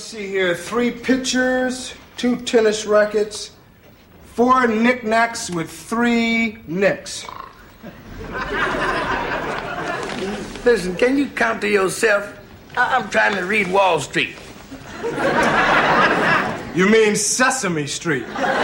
see here. 3 pitchers, 2 tennis rackets, 4 knickknacks with 3 nicks. Listen, can you count to yourself? I'm trying to read Wall Street. You mean Sesame Street?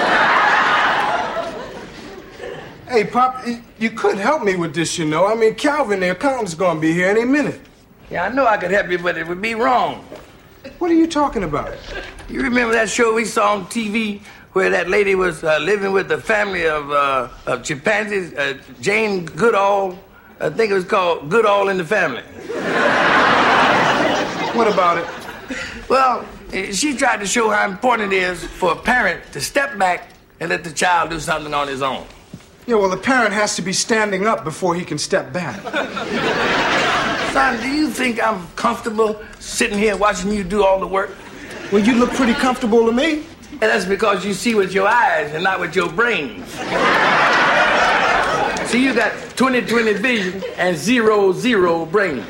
Hey, Pop, you could help me with this, you know. I mean, Calvin, the accountant's gonna be here any minute. Yeah, I know I could help you, but it would be wrong. What are you talking about? You remember that show we saw on TV where that lady was living with a family of chimpanzees, Jane Goodall? I think it was called Goodall in the Family. What about it? Well, she tried to show how important it is for a parent to step back and let the child do something on his own. Yeah, well, the parent has to be standing up before he can step back. Son, do you think I'm comfortable sitting here watching you do all the work? Well, you look pretty comfortable to me. And that's because you see with your eyes and not with your brains. See, you got 20/20 vision and 0/0 brain.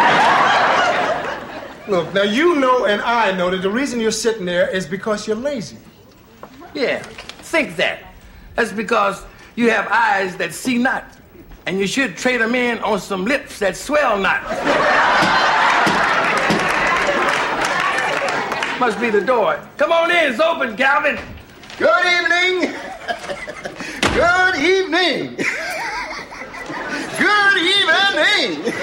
Look, now you know and I know that the reason you're sitting there is because you're lazy. Yeah, think that. That's because you have eyes that see not. And you should trade them in on some lips that swell not. Must be the door. Come on in, it's open, Calvin. Good evening. Good evening. Good evening.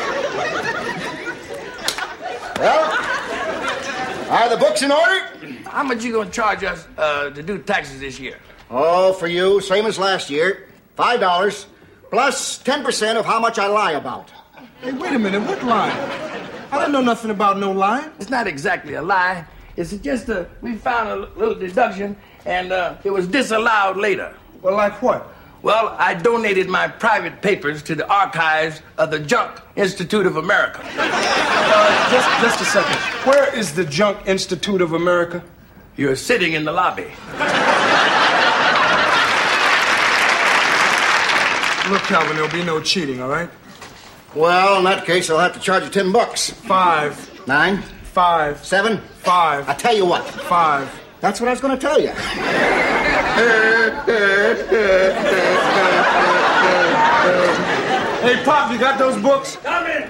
Well, are the books in order? How much you gonna charge us to do taxes this year? Oh, for you, same as last year. $5 plus 10% of how much I lie about. Hey, wait a minute, what lie? I don't know nothing about no lying. It's not exactly a lie. It's just we found a little deduction, and it was disallowed later. Well, like what? Well, I donated my private papers to the archives of the Junk Institute of America. Just a second. Where is the Junk Institute of America? You're sitting in the lobby. Look, Calvin, there'll be no cheating, all right? Well, in that case, I'll have to charge you $10. 5. 9. 5. 7. 5. I tell you what. 5. That's what I was going to tell you. Hey, Pop, you got those books? Come in.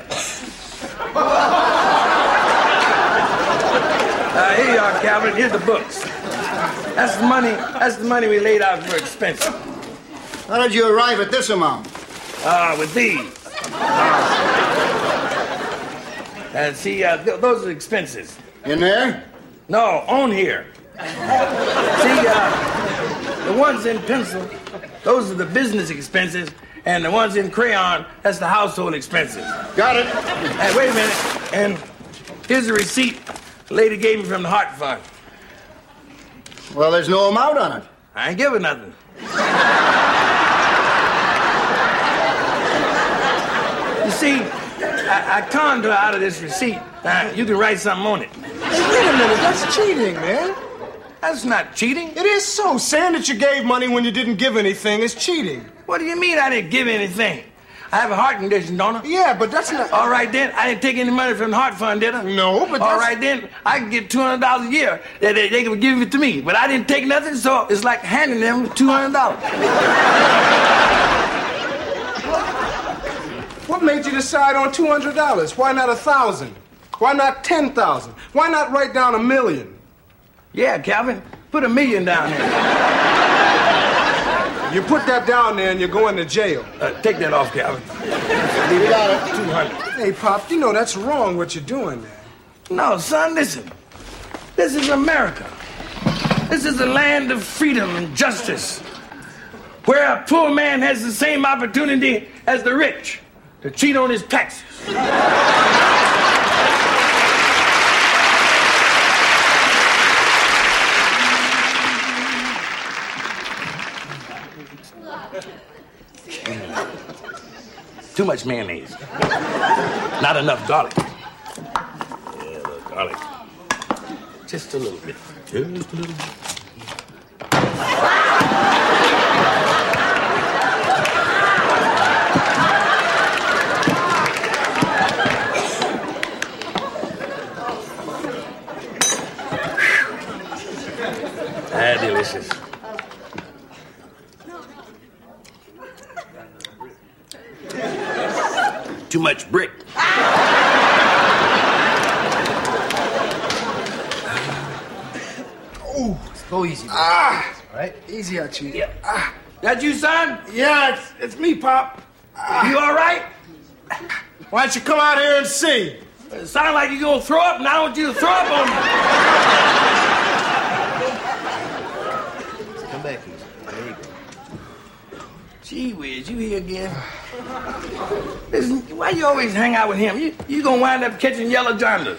Here you are, Calvin. Here's the books. That's the money. That's the money we laid out for expenses. How did you arrive at this amount? With these. See, those are expenses. In there? No, on here. See, the ones in pencil, those are the business expenses, and the ones in crayon, that's the household expenses. Got it. Hey, wait a minute. And here's the receipt the lady gave me from the Heart Fund. Well, there's no amount on it. I ain't giving nothing. You see, I conned her out of this receipt. You can write something on it. Hey, wait a minute, that's cheating, man. That's not cheating. It is so. Saying that you gave money when you didn't give anything is cheating. What do you mean I didn't give anything? I have a heart condition, don't I? Yeah, but that's not... All right, then. I didn't take any money from the Heart Fund, did I? No, but that's... All right, then. I can get $200 a year. They can give it to me. But I didn't take nothing, so it's like handing them $200. What made you decide on $200? Why not 1,000? Why not 10,000? Why not write down 1,000,000? Yeah, Calvin. Put $1 million down there. You put that down there and you're going to jail. Take that off, Calvin. You got it. 200. Hey, Pop, you know that's wrong what you're doing there. No, son, listen. This is America. This is a land of freedom and justice, where a poor man has the same opportunity as the rich to cheat on his taxes. Too much mayonnaise. Not enough garlic. Yeah, a little garlic. Just a little bit. Just a little bit. too much brick. Ooh. Go easy. All right? Easy at you. Yeah. That you, son? Yeah, it's me, Pop. You all right? Why don't you come out here and see? It sounds like you're gonna throw up, and I want you to throw up on me. Come back easy. There you go. Gee whiz, you here again? Listen, why you always hang out with him? You gonna wind up catching yellow jaundice.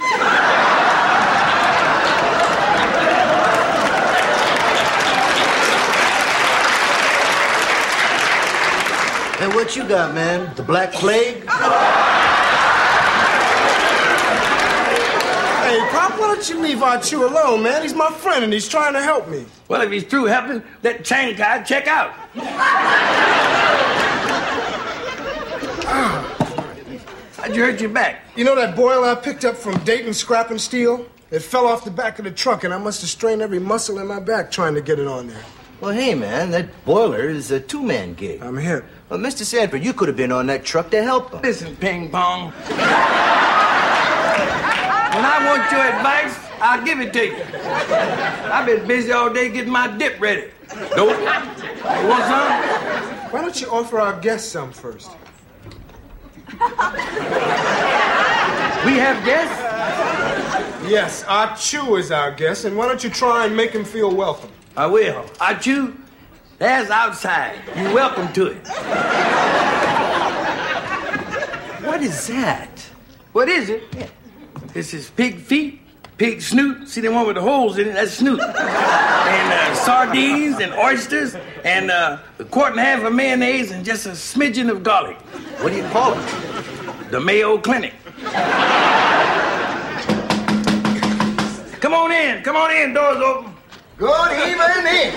Hey, what you got, man? The Black Plague? Hey, Pop, why don't you leave our Chew alone, man? He's my friend and he's trying to help me. Well, if he's through helping, let Chang guy check out. How'd you hurt your back? You know that boil I picked up from Dayton Scrap and Steel? It fell off the back of the truck and I must have strained every muscle in my back trying to get it on there. Well, hey, man, that boiler is a two-man gig. I'm hip. Well, Mr. Sanford, you could have been on that truck to help him. Listen, Ping Pong. When I want your advice, I'll give it to you. I've been busy all day getting my dip ready. Nope. You want some? Why don't you offer our guests some first? We have guests? Yes, our Chew is our guest, and why don't you try and make him feel welcome? I will. Achu, that's outside. You're welcome to it. What is that? What is it? Yeah. This is pig feet, pig snoot. See the one with the holes in it? That's snoot. And sardines and oysters and a quart and a half of mayonnaise and just a smidgen of garlic. What do you call it? The Mayo Clinic. Come on in. Come on in. Doors open. Good evening.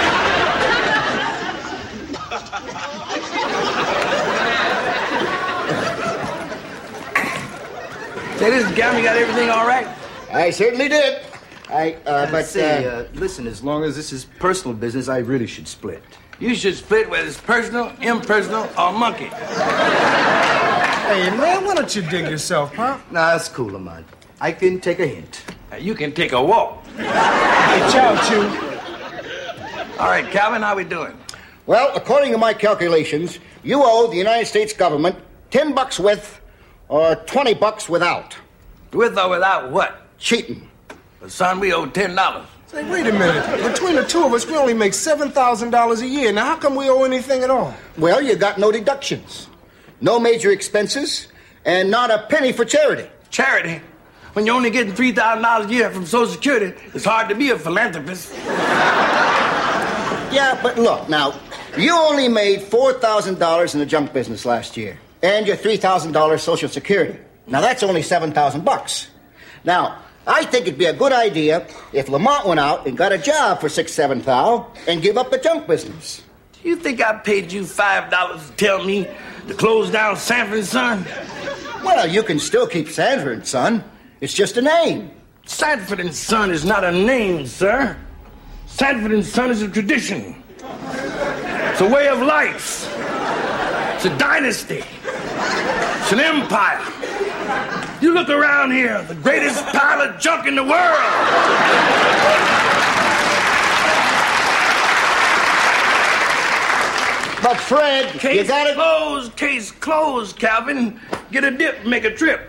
Say, this gown, you got everything all right? I certainly did. Listen, as long as this is personal business, I really should split. You should split whether it's personal, impersonal, or monkey. Hey, man, why don't you dig yourself, Pop? Nah, that's cool, Lamont. I can take a hint. Now, you can take a walk. Hey, ciao, Chew. All right, Calvin, how we doing? Well, according to my calculations, you owe the United States government $10 with or $20 without. With or without what? Cheating. Well, son, we owe $10. Say, wait a minute. Between the two of us, we only make $7,000 a year. Now, how come we owe anything at all? Well, you got no deductions, no major expenses, and not a penny for charity. Charity? When you're only getting $3,000 a year from Social Security, it's hard to be a philanthropist. Yeah, but look, now, you only made $4,000 in the junk business last year, and your $3,000 Social Security. Now, that's only $7,000. Now, I think it'd be a good idea if Lamont went out and got a job for $6,000, $7,000 and give up the junk business. Do you think I paid you $5 to tell me to close down Sanford & Son? Well, you can still keep Sanford & Son. It's just a name. Sanford & Son is not a name, sir. Sanford & Son is a tradition. It's a way of life. It's a dynasty. It's an empire. You look around here, the greatest pile of junk in the world. But Fred, Case you gotta... case closed, Calvin. Get a dip, make a trip.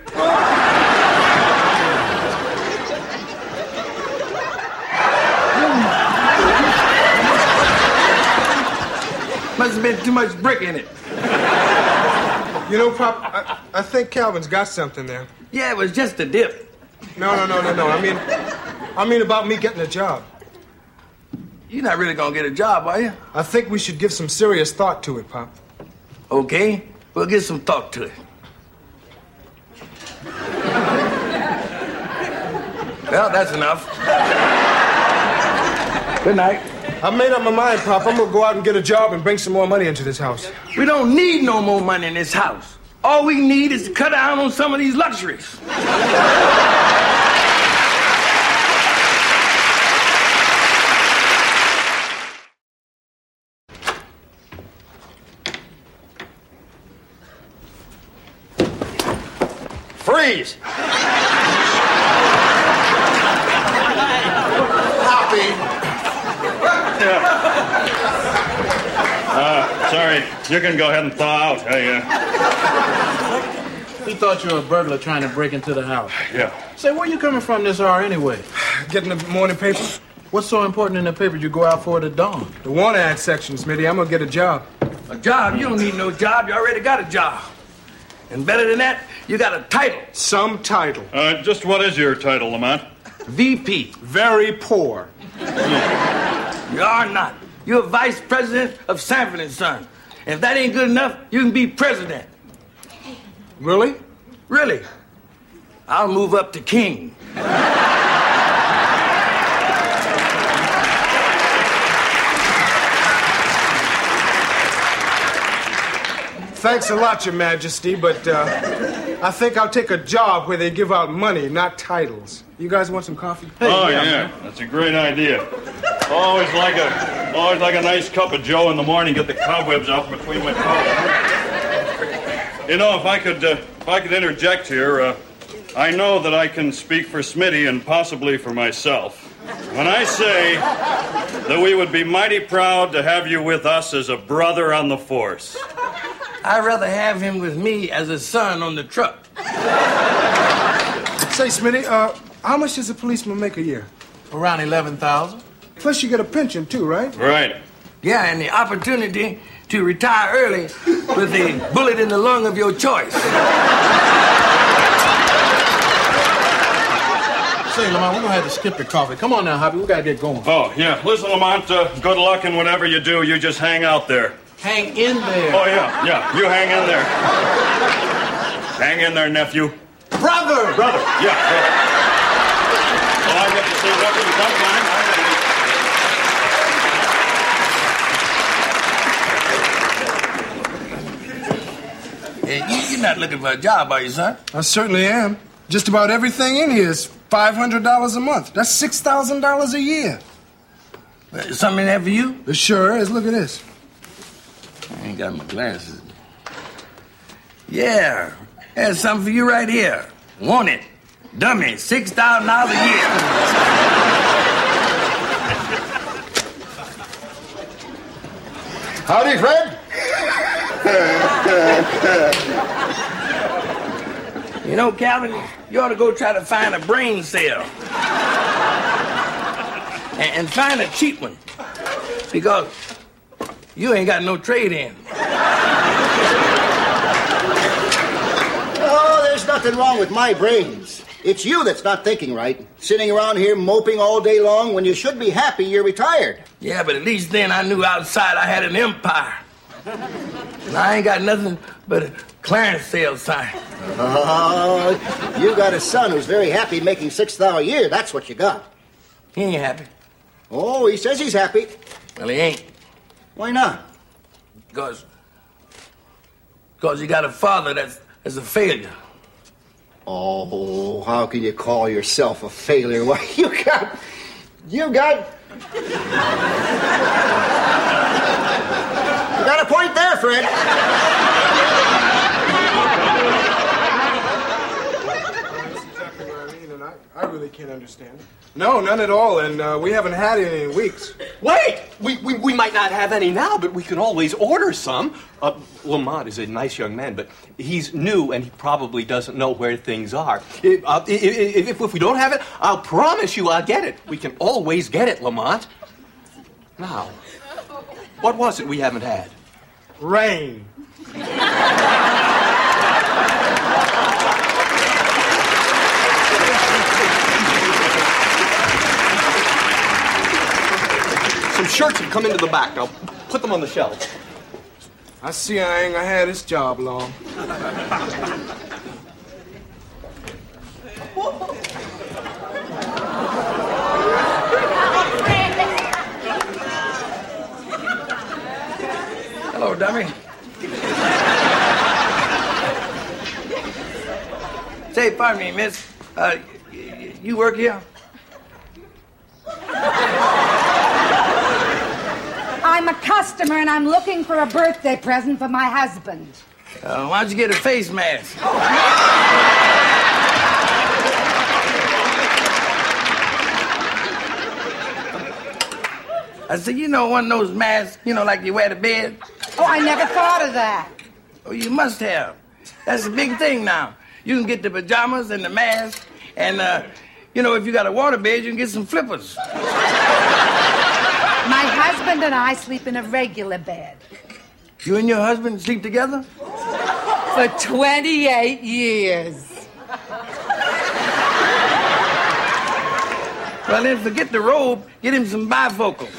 Must have been too much brick in it. You know, Pop, I think Calvin's got something there. Yeah, it was just a dip. No. I mean about me getting a job. You're not really gonna get a job, are you? I think we should give some serious thought to it, Pop. Okay, we'll give some thought to it. Well, that's enough. Good night. I've made up my mind, Pop. I'm gonna go out and get a job and bring some more money into this house. We don't need no more money in this house. All we need is to cut down on some of these luxuries. Freeze! Hoppy. Sorry, you can go ahead and thaw out. We thought you were a burglar trying to break into the house. Yeah. Say, where you coming from this hour anyway? Getting the morning paper. What's so important in the paper you go out for it at dawn? The want ad section, Smitty. I'm gonna get a job. A job? You don't need no job. You already got a job. And better than that, you got a title. Some title. Just what is your title, Lamont? VP. Very poor. You are not. You're vice president of Sanford & Son. And if that ain't good enough, you can be president. Really? Really? I'll move up to king. Thanks a lot, Your Majesty, but I think I'll take a job where they give out money, not titles. You guys want some coffee? Yeah, that's a great idea. Always like a nice cup of Joe in the morning. Get the cobwebs out between my toes. You know, if I could interject here, I know that I can speak for Smitty and possibly for myself when I say that we would be mighty proud to have you with us as a brother on the force. I'd rather have him with me as a son on the truck. Say, Smitty, how much does a policeman make a year? Around 11,000. Plus you get a pension, too, right? Right. Yeah, and the opportunity to retire early with a bullet in the lung of your choice. Say, Lamont, we're gonna have to skip the coffee. Come on now, Hoppy, we gotta get going. Oh, yeah. Listen, Lamont, good luck in whatever you do. You just hang out there. Hang in there. Oh, yeah. You hang in there. Hang in there, nephew. Brother! Brother, yeah, brother. Well, I get to see weapons sometime. Hey, you're not looking for a job, are you, son? I certainly am. Just about everything in here is $500 a month. That's $6,000 a year. Something in there for you? It sure is. Look at this. I ain't got my glasses. Yeah, there's something for you right here. Want it? Dummy, $6,000 a year. Howdy, Fred. You know, Calvin, you ought to go try to find a brain cell. And find a cheap one. Because you ain't got no trade in. Oh, there's nothing wrong with my brains. It's you that's not thinking right. Sitting around here moping all day long when you should be happy you're retired. Yeah, but at least then I knew outside I had an empire. And I ain't got nothing but a clearance sale sign. Oh, you got a son who's very happy making $6,000 a year. That's what you got. He ain't happy. Oh, he says he's happy. Well, he ain't. Why not? Because he got a father that's a failure. Oh, how can you call yourself a failure? Why, you got... You got a point there, Fred. That's exactly what I mean, and I really can't understand it. No, none at all, and we haven't had any in weeks. Wait! We might not have any now, but we can always order some. Lamont is a nice young man, but he's new and he probably doesn't know where things are. If we don't have it, I'll promise you I'll get it. We can always get it, Lamont. Now, what was it we haven't had? Rain. Some shirts have come into the back. Now, put them on the shelf. I see I ain't gonna have this job long. Hello, dummy. Say, pardon me, miss. You work here? I'm a customer and I'm looking for a birthday present for my husband. Why don't you get a face mask? I said, you know, one of those masks, you know, like you wear to bed? Oh, I never thought of that. Oh, you must have. That's a big thing now. You can get the pajamas and the mask, and, you know, if you got a waterbed, you can get some flippers. My husband and I sleep in a regular bed. You and your husband sleep together? For 28 years. Well, then forget the robe. Get him some bifocals.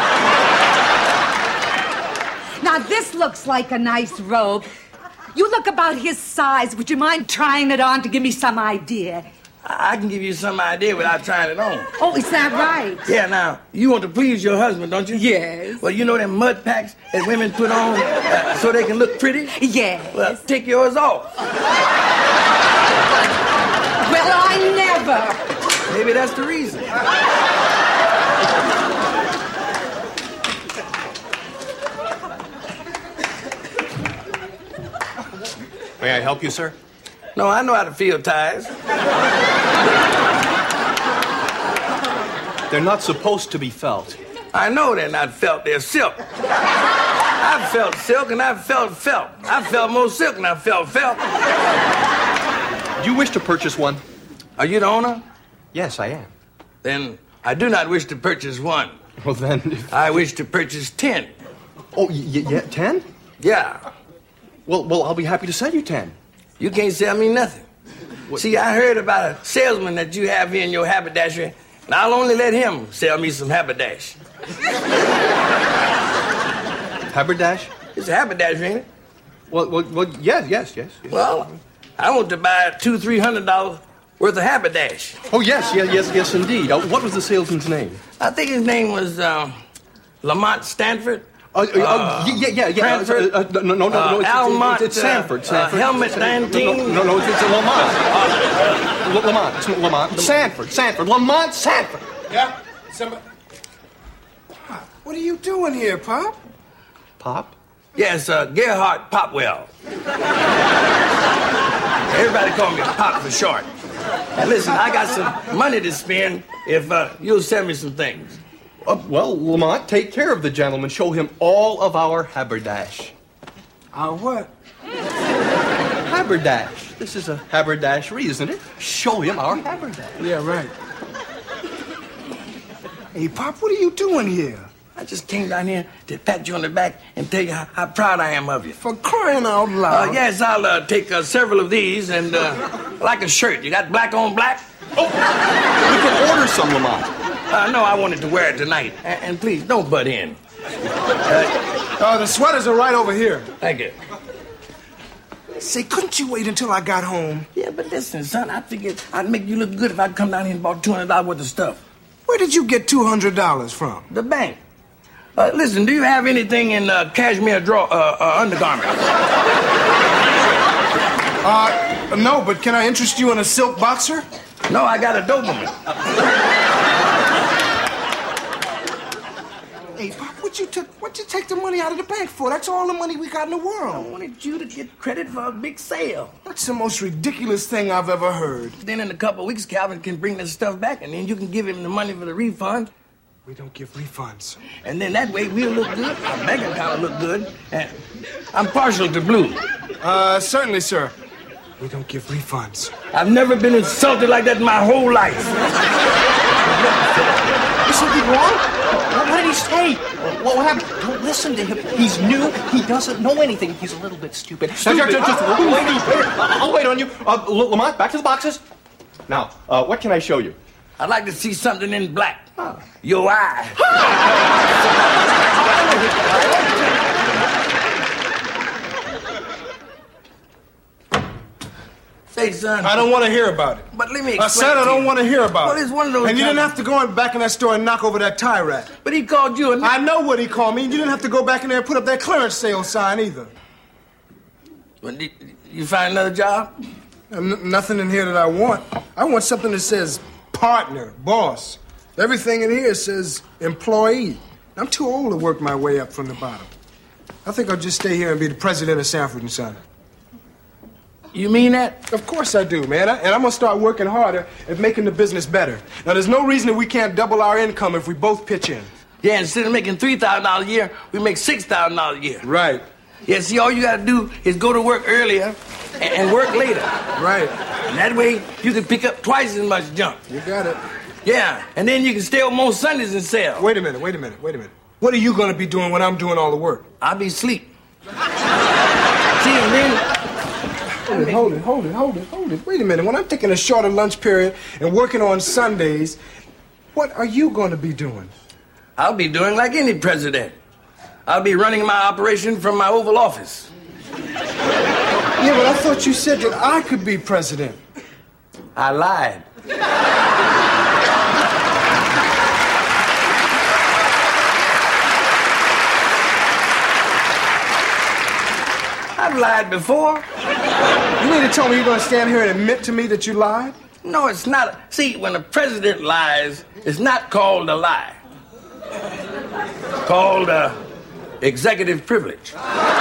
Now, this looks like a nice robe. You look about his size. Would you mind trying it on to give me some idea? I can give you some idea without trying it on. Oh, is that right? Yeah, now, you want to please your husband, don't you? Yes. Well, you know them mud packs that women put on so they can look pretty? Yes. Well, take yours off. Well, I never. Maybe that's the reason. May I help you, sir? No, I know how to feel ties. They're not supposed to be felt. I know they're not felt, they're silk. I've felt silk and I've felt felt. I've felt more silk and I've felt felt. Do you wish to purchase one? Are you the owner? Yes, I am. Then I do not wish to purchase one. Well, then... I wish to purchase 10. Oh, yeah, 10? Yeah. Well, I'll be happy to sell you 10. You can't sell me nothing. What? See, I heard about a salesman that you have here in your haberdashery, and I'll only let him sell me some haberdash. Haberdash? It's a haberdashery, ain't it? Well, yes. Well, I want to buy $200-300 worth of haberdash. Oh, yes, indeed. What was the salesman's name? I think his name was Lamont Stanford. Yeah. Cranford? No. Almont. It's Sanford. Helmet 19. No, it's Lamont. Lamont. Sanford. Lamont Sanford. Yeah? Somebody... What are you doing here, Pop? Pop? Yes, Gerhard Popwell. Everybody call me Pop for short. Now listen, I got some money to spend if you'll send me some things. Well, Lamont, take care of the gentleman. Show him all of our haberdash. Our what? Haberdash. This is a haberdashery, isn't it? Show him our haberdash. Yeah, right. Hey, Pop, what are you doing here? I just came down here to pat you on the back and tell you how proud I am of you. For crying out loud. Yes, I'll take several of these and like a shirt. You got black on black? Oh, we can order some, Lamont. No, I wanted to wear it tonight. And please, don't butt in. The sweaters are right over here. Thank you. Say, couldn't you wait until I got home? Yeah, but listen, son, I figured I'd make you look good if I'd come down here and bought $200 worth of stuff. Where did you get $200 from? The bank. Listen, do you have anything in cashmere undergarments? No, but can I interest you in a silk boxer? No, I got a Doberman. Hey, Pop, what'd you take the money out of the bank for? That's all the money we got in the world. I wanted you to get credit for a big sale. That's the most ridiculous thing I've ever heard. Then in a couple of weeks, Calvin can bring this stuff back, and then you can give him the money for the refund. We don't give refunds. And then that way we'll look good, our bank account will look good, and I'm partial to blue. Certainly, sir. We don't give refunds. I've never been insulted like that in my whole life. Is something wrong? What did he say? What happened? Don't listen to him. He's new. He doesn't know anything. He's a little bit stupid. Just wait. I'll wait on you. Lamont, back to the boxes. Now, what can I show you? I'd like to see something in black. Your eye. Say, son. I don't want to hear about it. But let me explain. I said I don't want to hear about it. Well, it's one of those and you times- didn't have to go back in that store and knock over that tie rack. But he called you a... I know what he called me. You didn't have to go back in there and put up that clearance sale sign either. Well, did you find another job? Nothing in here that I want. I want something that says partner, boss. Everything in here says employee. I'm too old to work my way up from the bottom. I think I'll just stay here and be the president of Sanford & Son. You mean that? Of course I do, man. And I'm going to start working harder at making the business better. Now, there's no reason that we can't double our income if we both pitch in. Yeah, instead of making $3,000 a year, we make $6,000 a year. Right. Yeah, see, all you gotta do is go to work earlier and work later. Right. And that way, you can pick up twice as much junk. You got it. Yeah, and then you can stay on more Sundays and sell. Wait a minute. What are you going to be doing when I'm doing all the work? I'll be asleep. See, and then... Hold it. Wait a minute. When I'm taking a shorter lunch period and working on Sundays, what are you going to be doing? I'll be doing like any president. I'll be running my operation from my Oval Office. Yeah, but I thought you said that I could be president. I lied. I've lied before. You mean to tell me you're going to stand here and admit to me that you lied? No, it's not. See, when a president lies, it's not called a lie. It's called executive privilege.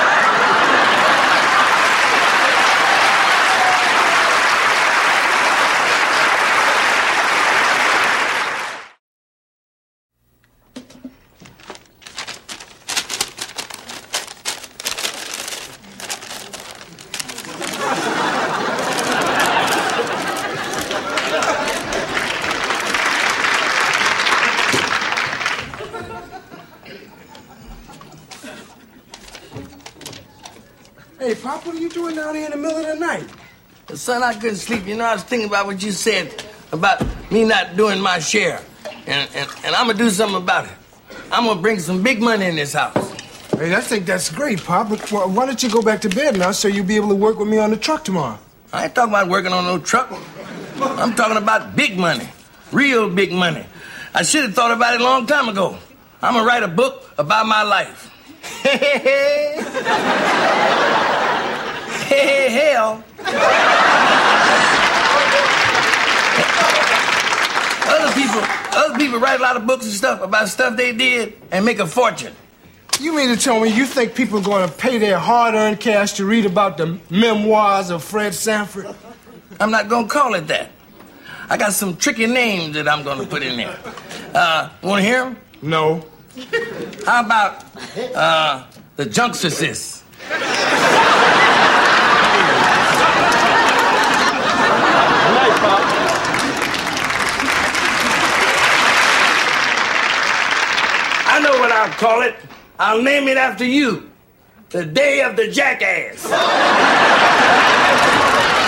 Hey, Pop, what are you doing down here in the middle of the night? Son, I couldn't sleep. You know, I was thinking about what you said about me not doing my share. And I'm going to do something about it. I'm going to bring some big money in this house. Hey, I think that's great, Pop. But why don't you go back to bed now so you'll be able to work with me on the truck tomorrow? I ain't talking about working on no truck. I'm talking about big money. Real big money. I should have thought about it a long time ago. I'm going to write a book about my life. Hell. Other people write a lot of books and stuff about stuff they did and make a fortune. You mean to tell me you think people are going to pay their hard-earned cash to read about the memoirs of Fred Sanford? I'm not going to call it that. I got some tricky names that I'm going to put in there. Want to hear them? No. How about the Junkstercists? I know what I'll call it. I'll name it after you. The Day of the Jackass.